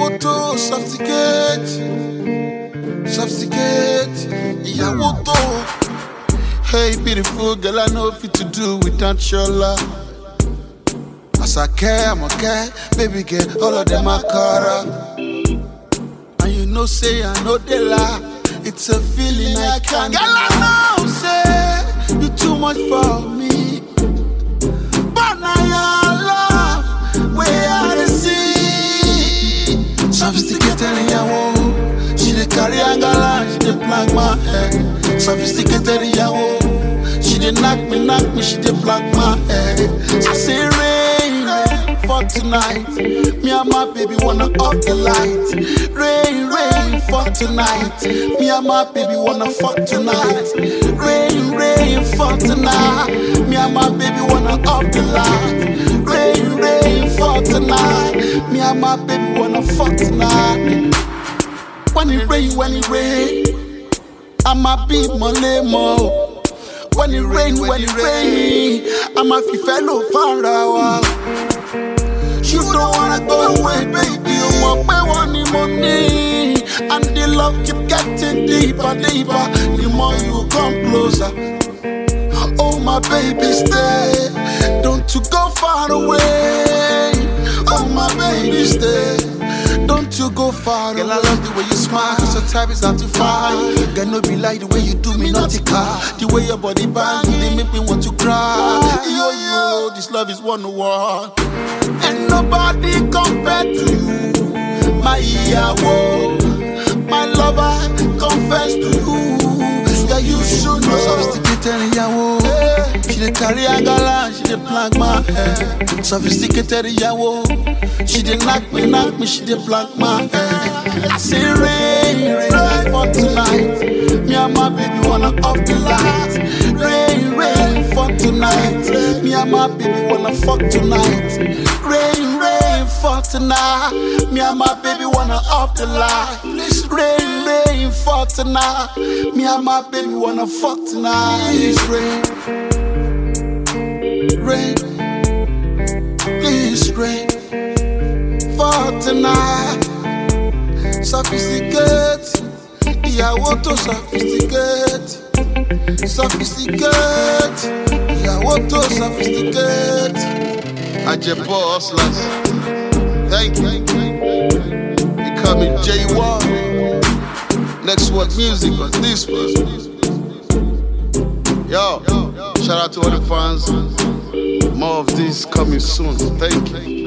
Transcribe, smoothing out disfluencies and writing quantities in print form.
ìyàwó tó sophisticate, ìyàwó tó. Hey beautiful girl, I know fit to do without your love. As I care, I'm okay, baby girl, all of them are caught up. And you know say I know they lie, it's a feeling I can't deny. Girl, I know say you too much for me, but now your love, where I see. Sophisticated ìyàwó, she dey carry angala, she dey plank my head. Sophisticated ìyàwó, she dey knock me, she dey plank my head. I say rain for tonight, me and my baby wanna off the light. Rain for tonight, me and my baby wanna fuck tonight. Rain for tonight, me and my baby wanna off the light. Rain for tonight, me and my baby wanna fuck tonight. When it rain, I'ma be molemo. When it rain, I'ma fi fellow far out. You don't wanna go away, baby. You want my money, and the love keep getting deeper. The more you come closer, oh my baby, stay. Don't you go far away. Oh my baby, stay. Don't you go far away. Girl, I love the way you smile, cause your type is hard to find. Girl, no be like the way you do me nautica. The way your body bang, they make me want to cry. Yo, this love is one-on-one. Ain't nobody compared to you. My ìyàwó, my lover, confess to you. Yeah, you should know. Sophisticated ìyàwó, she dey carry angala, she dey plank my head. Sophisticated ìyàwó, she dey knock me, she dey plank my head. I say rain for tonight, me and my baby wanna off the light. Rain for tonight, me and my baby wanna fuck tonight. Rain for tonight, me and my baby wanna off the light. Rain for tonight, me and my baby wanna fuck tonight. Please rain, please rain for tonight. Sophisticate, ìyàwó tó sophisticate, ìyàwó tó sophisticate. Ajebo Hustlers, thank you. Becoming J1. Next one music on this one. Yo, shout out to all the fans. More of this coming soon. Thank you.